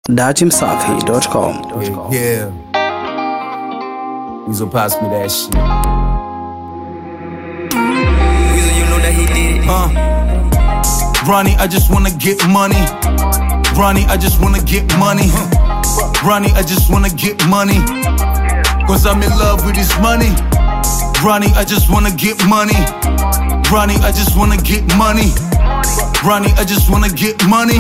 dachimsafi.com. Yeah. Weasel pass me that shit. Weasel, you know that he did it. Ronnie, I just wanna get money. Ronnie, I just wanna get money. Ronnie, I just wanna get money. Cause I'm in love with this money. Ronnie, I just wanna get money. Ronnie, I just wanna get money. Ronnie, I just wanna get money.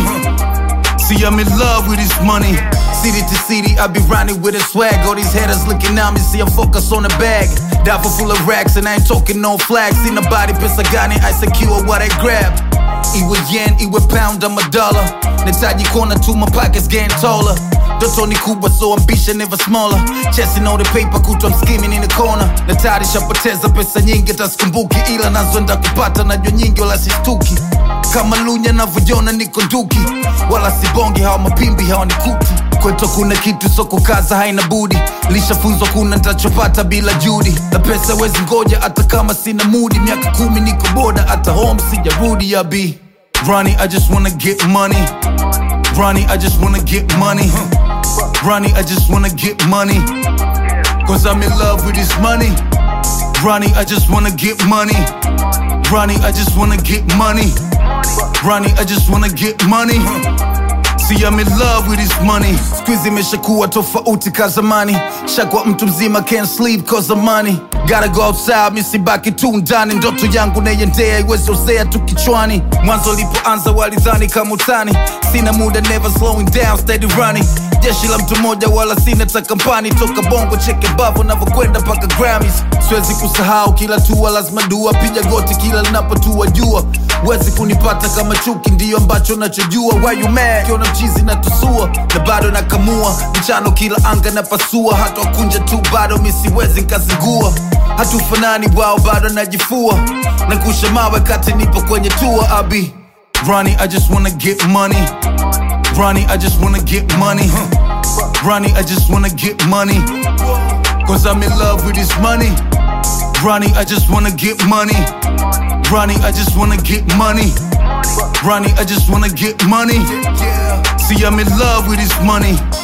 See, I'm in love with this money. City to city, I be riding with a swag. All these haters looking at me, see I'm focused on the bag. Dapper full of racks and I ain't talking no flags. See nobody pesa gani, I secure what I grab. Iwe yen, iwe pound, I'm a dollar. Netaji corner to my pockets getting taller. Ndoto ni kubwa so ambition never smaller. Chasing all the paper kutwa I'm skimming in the corner. Natari shapoteza pesa nyingi taskumbuki. Ila nazoenda kupata najua nyingi wala sistuki. Kama lunya navyojona niko nduki. Wala sibongi hawa mapimbi hawa nikuti. Kwetu kuna kitu so kukaza haina budi. Lishafunzwa kuna nitachopata bila judi. Na pesa wezi ngoja hata kama sina mudi. Miaka 10 niko boda hata home sijarudi ya B. Ronnie, I just wanna get money. Ronnie, I just wanna get money. Ronnie, I just wanna get money. Cause I'm in love with this money. Ronnie, I just wanna get money. Ronnie, I just wanna get money. Ronnie, I just wanna get money. See, I'm in love with this money. Squeezy imeshakuwa tofauti ka zamani. Shakwa mtu mzima can't sleep cause of money. Gotta go outside, misibaki tu ndani. Ndoto yangu naiendea iwezi ozea tu kichwani. Mwanzo lipoanza walidhani kama utani. Sina muda never slowing down, steady running. Jeshi la mtu moja wala sina ta kampani. Toka bongo cheke bavu navyokwenda paka Grammys. Siwezi kusahau kila tua lazima dua. Piga goti kila linapotua jua. Wezi kunipata kama chuki ndiyo ambacho nachojua. Why you mad? Kiona mchizi na tusua. Na bado nakamua. Mchano kila anga na pasua. Hata wakunja tu bado misiwezi nkazingua. Hatufanani wao bado najifua. Nakusha mawe kati nipo kwenye tour abi. Ronnie, I just wanna get money. Ronnie, I just wanna get money. Ronnie, I just wanna get money. Cause I'm in love with this money. Ronnie, I just wanna get money. Ronnie, I just wanna get money. Ronnie, I just wanna get money. See, I'm in love with this money.